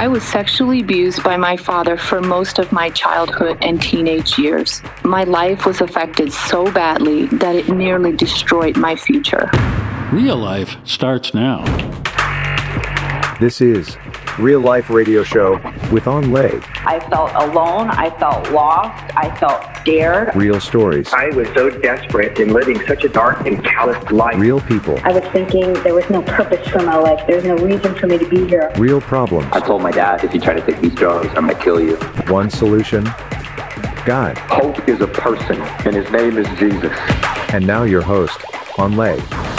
I was sexually abused by my father for most of my childhood and teenage years. My life was affected so badly that it nearly destroyed my future. Real Life starts now. This is Real Life Radio Show with On Lay. I felt alone. I felt lost. I felt scared. Real stories. I was so desperate in living such a dark and callous life. Real people. I was thinking there was no purpose for my life. There's no reason for me to be here. Real problems. I told my dad, if you try to take these drugs, I'm going to kill you. One solution. God. Hope is a person, and his name is Jesus. And now your host, On Lay.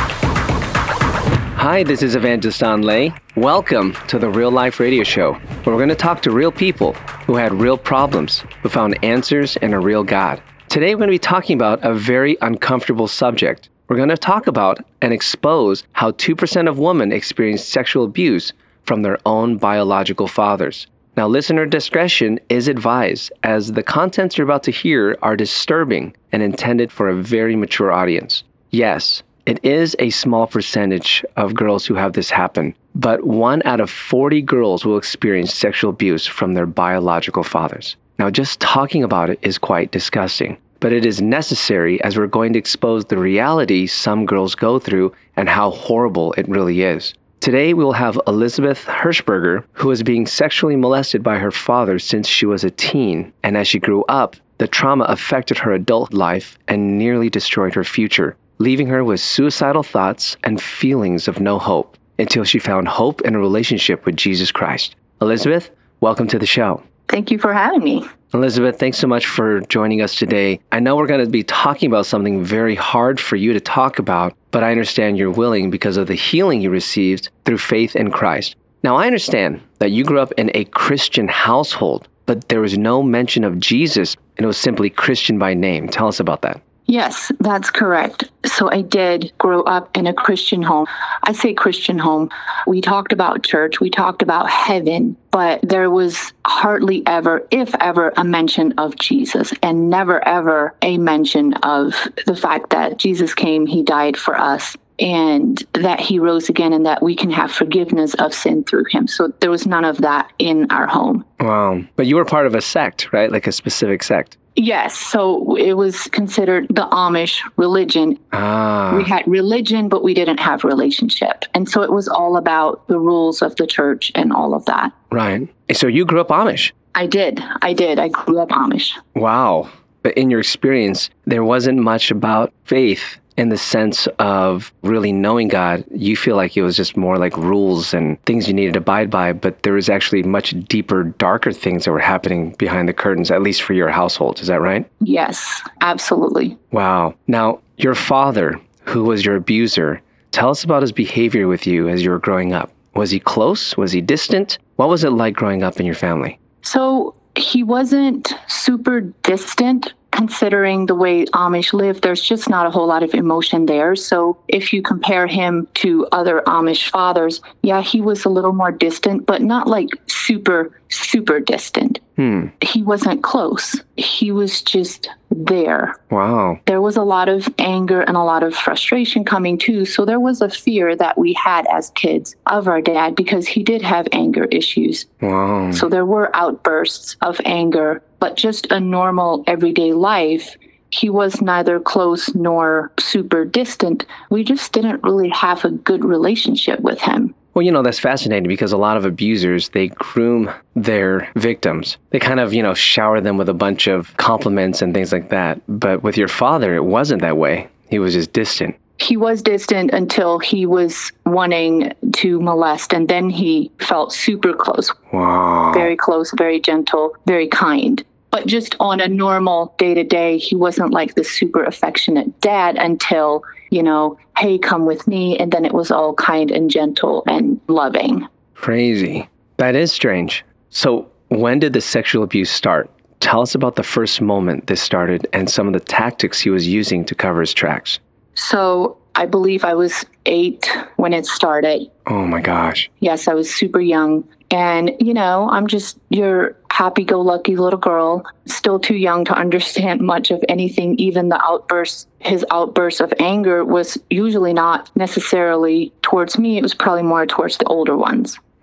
Hi, this is Evangelist On Lay. Welcome to the Real Life Radio Show, where we're going to talk to real people who had real problems, who found answers in a real God. Today, we're going to be talking about a very uncomfortable subject. We're going to talk about and expose how 2% of women experience sexual abuse from their own biological fathers. Now, listener discretion is advised, as the contents you're about to hear are disturbing and intended for a very mature audience. Yes, it is a small percentage of girls who have this happen, but 1 out of 40 girls will experience sexual abuse from their biological fathers. Now, just talking about it is quite disgusting, but it is necessary, as we're going to expose the reality some girls go through and how horrible it really is. Today, we will have Elizabeth Hirschberger, who is being sexually molested by her father since she was a teen, and as she grew up, the trauma affected her adult life and nearly destroyed her future, leaving her with suicidal thoughts and feelings of no hope until she found hope in a relationship with Jesus Christ. Elizabeth, welcome to the show. Thank you for having me. Elizabeth, thanks so much for joining us today. I know we're going to be talking about something very hard for you to talk about, but I understand you're willing because of the healing you received through faith in Christ. Now, I understand that you grew up in a Christian household, but there was no mention of Jesus, and it was simply Christian by name. Tell us about that. Yes, that's correct. So I did grow up in a Christian home. I say Christian home. We talked about church, we talked about heaven, but there was hardly ever, if ever, a mention of Jesus, and never ever a mention of the fact that Jesus came, he died for us, and that he rose again, and that we can have forgiveness of sin through him. So there was none of that in our home. Wow. But you were part of a sect, right? Like a specific sect. Yes, so it was considered the Amish religion. We had religion, but we didn't have relationship. And so it was all about the rules of the church and all of that. Right. So you grew up Amish? I did. I grew up Amish. Wow. But in your experience, there wasn't much about faith in the sense of really knowing God. You feel like it was just more like rules and things you needed to abide by, but there was actually much deeper, darker things that were happening behind the curtains, at least for your household. Is that right? Yes, absolutely. Wow. Now, your father, who was your abuser, tell us about his behavior with you as you were growing up. Was he close? Was he distant? What was it like growing up in your family? So he wasn't super distant. Considering the way Amish live, there's just not a whole lot of emotion there. So if you compare him to other Amish fathers, yeah, he was a little more distant, but not like super, super distant. He wasn't close. He was just there. Wow. There was a lot of anger and a lot of frustration coming too. So there was a fear that we had as kids of our dad because he did have anger issues. Wow. So there were outbursts of anger, but just a normal everyday life. He was neither close nor super distant. We just didn't really have a good relationship with him. Well, that's fascinating because a lot of abusers, they groom their victims. They kind of, shower them with a bunch of compliments and things like that. But with your father, it wasn't that way. He was just distant. He was distant until he was wanting to molest, and then he felt super close. Wow. Very close, very gentle, very kind. But just on a normal day-to-day, he wasn't like the super affectionate dad until, hey, come with me. And then it was all kind and gentle and loving. Crazy. That is strange. So when did the sexual abuse start? Tell us about the first moment this started and some of the tactics he was using to cover his tracks. So I believe I was 8 when it started. Oh my gosh. Yes, I was super young. And, I'm just your happy-go-lucky little girl, still too young to understand much of anything. Even the outbursts, his outbursts of anger was usually not necessarily towards me. It was probably more towards the older ones.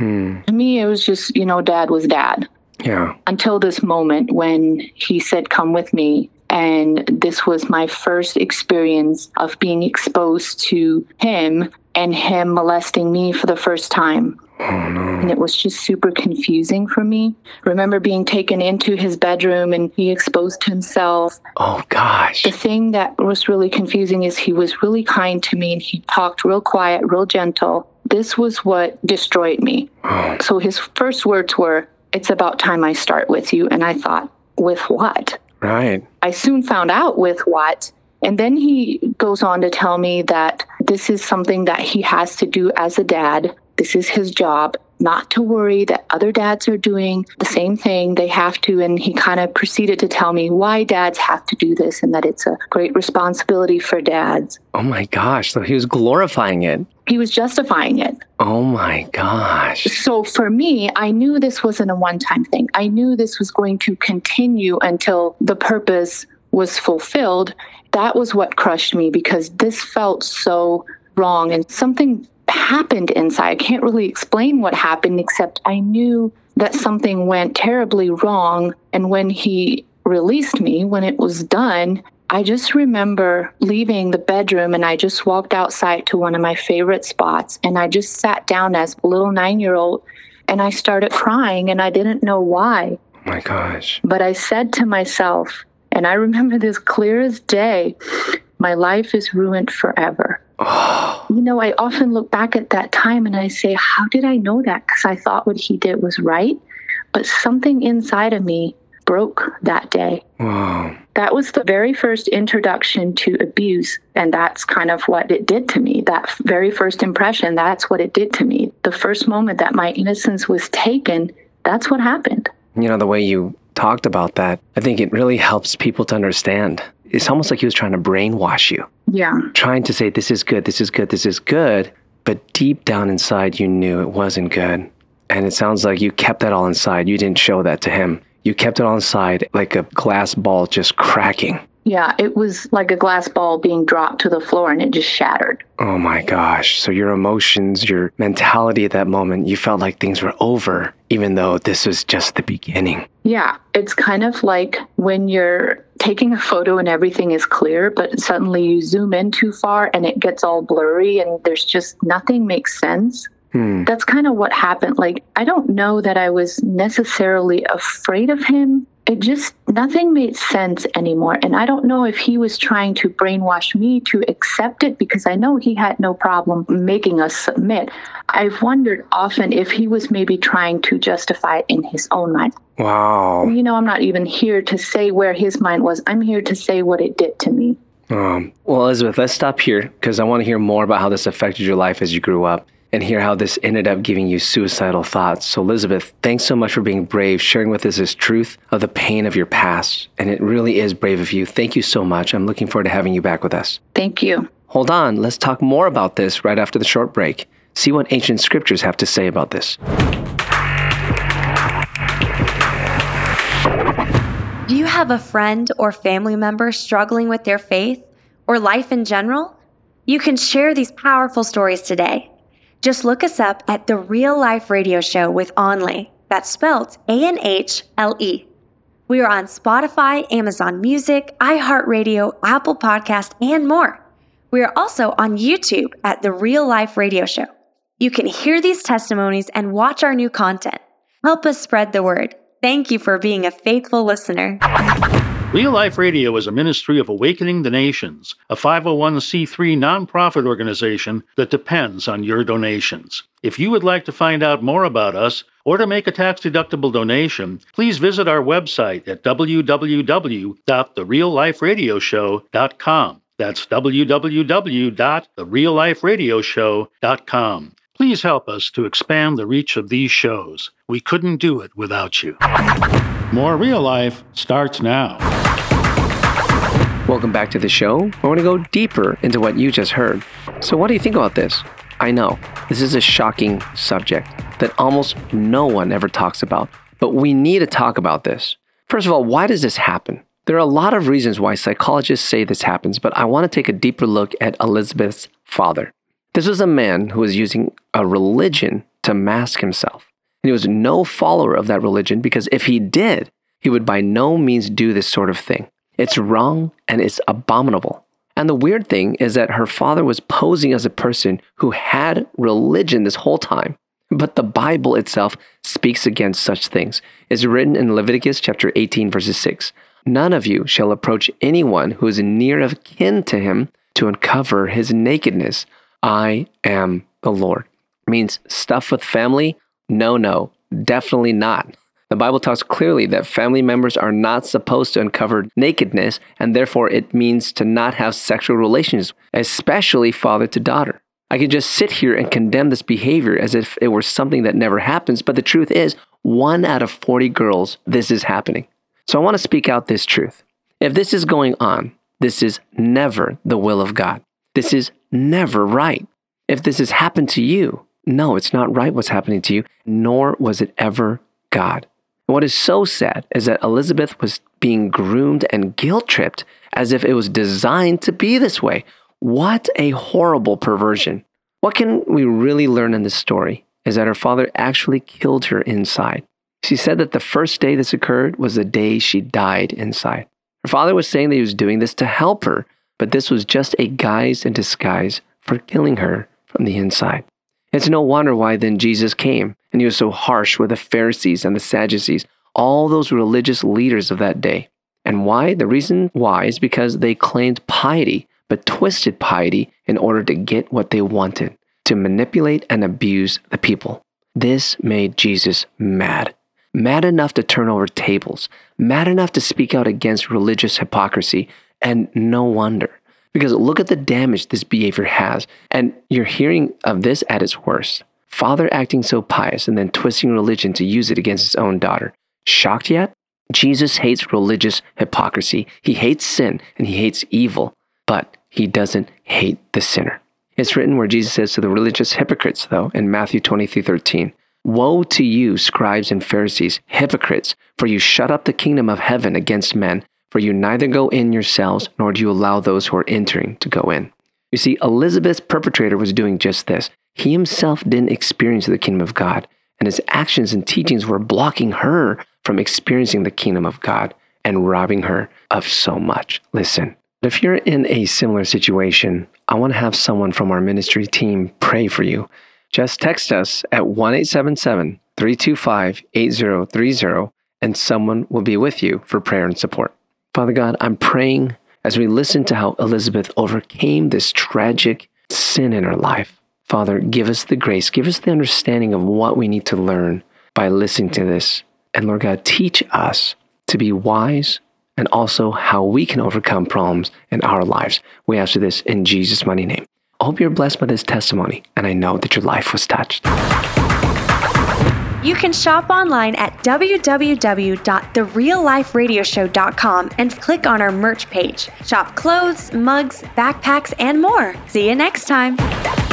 To me, it was just, dad was dad. Yeah. Until this moment when he said, come with me. And this was my first experience of being exposed to him and him molesting me for the first time. Oh, no. And it was just super confusing for me. Remember being taken into his bedroom and he exposed himself. Oh, gosh. The thing that was really confusing is he was really kind to me and he talked real quiet, real gentle. This was what destroyed me. Oh. So his first words were, "It's about time I start with you." And I thought, with what? Right. I soon found out with what. And then he goes on to tell me that this is something that he has to do as a dad. This is his job, not to worry that other dads are doing the same thing. They have to. And he kind of proceeded to tell me why dads have to do this and that it's a great responsibility for dads. Oh, my gosh. So he was glorifying it. He was justifying it. Oh, my gosh. So for me, I knew this wasn't a one-time thing. I knew this was going to continue until the purpose was fulfilled. That was what crushed me because this felt so wrong and something happened inside. I can't really explain what happened, except I knew that something went terribly wrong. And when he released me, when it was done, I just remember leaving the bedroom and I just walked outside to one of my favorite spots and I just sat down as a little 9-year-old and I started crying and I didn't know why. Oh my gosh. But I said to myself, and I remember this clear as day, my life is ruined forever. Oh. I often look back at that time and I say, how did I know that? Because I thought what he did was right. But something inside of me broke that day. Wow. That was the very first introduction to abuse. And that's kind of what it did to me. That very first impression, that's what it did to me. The first moment that my innocence was taken, that's what happened. The way you talked about that, I think it really helps people to understand. It's almost like he was trying to brainwash you. Yeah. Trying to say, this is good, this is good, this is good. But deep down inside, you knew it wasn't good. And it sounds like you kept that all inside. You didn't show that to him. You kept it all inside like a glass ball just cracking. Yeah, it was like a glass ball being dropped to the floor and it just shattered. Oh my gosh. So your emotions, your mentality at that moment, you felt like things were over, even though this was just the beginning. Yeah, it's kind of like when you're taking a photo and everything is clear, but suddenly you zoom in too far and it gets all blurry and there's just nothing makes sense. That's kind of what happened. Like, I don't know that I was necessarily afraid of him. It just, nothing made sense anymore. And I don't know if he was trying to brainwash me to accept it because I know he had no problem making us submit. I've wondered often if he was maybe trying to justify it in his own mind. Wow. I'm not even here to say where his mind was. I'm here to say what it did to me. Well, Elizabeth, let's stop here because I want to hear more about how this affected your life as you grew up and hear how this ended up giving you suicidal thoughts. So Elizabeth, thanks so much for being brave, sharing with us this truth of the pain of your past. And it really is brave of you. Thank you so much. I'm looking forward to having you back with us. Thank you. Hold on. Let's talk more about this right after the short break. See what ancient scriptures have to say about this. Do you have a friend or family member struggling with their faith or life in general? You can share these powerful stories today. Just look us up at The Real Life Radio Show with Anhle. That's spelled A-N-H-L-E. We are on Spotify, Amazon Music, iHeartRadio, Apple Podcast, and more. We are also on YouTube at The Real Life Radio Show. You can hear these testimonies and watch our new content. Help us spread the word. Thank you for being a faithful listener. Real Life Radio is a ministry of Awakening the Nations, a 501c3 nonprofit organization that depends on your donations. If you would like to find out more about us or to make a tax-deductible donation, please visit our website at www.therealliferadioshow.com. That's www.therealliferadioshow.com. Please help us to expand the reach of these shows. We couldn't do it without you. More Real Life starts now. Welcome back to the show. I want to go deeper into what you just heard. So what do you think about this? I know, this is a shocking subject that almost no one ever talks about, but we need to talk about this. First of all, why does this happen? There are a lot of reasons why psychologists say this happens, but I want to take a deeper look at Elizabeth's father. This was a man who was using a religion to mask himself. And he was no follower of that religion because if he did, he would by no means do this sort of thing. It's wrong and it's abominable. And the weird thing is that her father was posing as a person who had religion this whole time. But the Bible itself speaks against such things. It's written in Leviticus chapter 18, verses 6. None of you shall approach anyone who is near of kin to him to uncover his nakedness. I am the Lord. Means stuff with family? No, definitely not. The Bible talks clearly that family members are not supposed to uncover nakedness, and therefore it means to not have sexual relations, especially father to daughter. I could just sit here and condemn this behavior as if it were something that never happens, but the truth is, 1 out of 40 girls, this is happening. So I want to speak out this truth. If this is going on, this is never the will of God. This is never right. If this has happened to you, no, it's not right what's happening to you, nor was it ever God. What is so sad is that Elizabeth was being groomed and guilt-tripped as if it was designed to be this way. What a horrible perversion. What can we really learn in this story is that her father actually killed her inside. She said that the first day this occurred was the day she died inside. Her father was saying that he was doing this to help her, but this was just a guise in disguise for killing her from the inside. It's no wonder why then Jesus came, and he was so harsh with the Pharisees and the Sadducees, all those religious leaders of that day. And why? The reason why is because they claimed piety, but twisted piety in order to get what they wanted, to manipulate and abuse the people. This made Jesus mad. Mad enough to turn over tables, mad enough to speak out against religious hypocrisy, and no wonder. Because look at the damage this behavior has, and you're hearing of this at its worst. Father acting so pious and then twisting religion to use it against his own daughter. Shocked yet? Jesus hates religious hypocrisy. He hates sin and he hates evil, but he doesn't hate the sinner. It's written where Jesus says to the religious hypocrites, though, in Matthew 23:13, "Woe to you, scribes and Pharisees, hypocrites, for you shut up the kingdom of heaven against men. For you neither go in yourselves, nor do you allow those who are entering to go in." You see, Elizabeth's perpetrator was doing just this. He himself didn't experience the kingdom of God, and his actions and teachings were blocking her from experiencing the kingdom of God and robbing her of so much. Listen, if you're in a similar situation, I want to have someone from our ministry team pray for you. Just text us at 1-877-325-8030, and someone will be with you for prayer and support. Father God, I'm praying as we listen to how Elizabeth overcame this tragic sin in her life. Father, give us the grace, give us the understanding of what we need to learn by listening to this. And Lord God, teach us to be wise and also how we can overcome problems in our lives. We ask for this in Jesus' mighty name. I hope you're blessed by this testimony, and I know that your life was touched. You can shop online at www.therealliferadioshow.com and click on our merch page. Shop clothes, mugs, backpacks, and more. See you next time.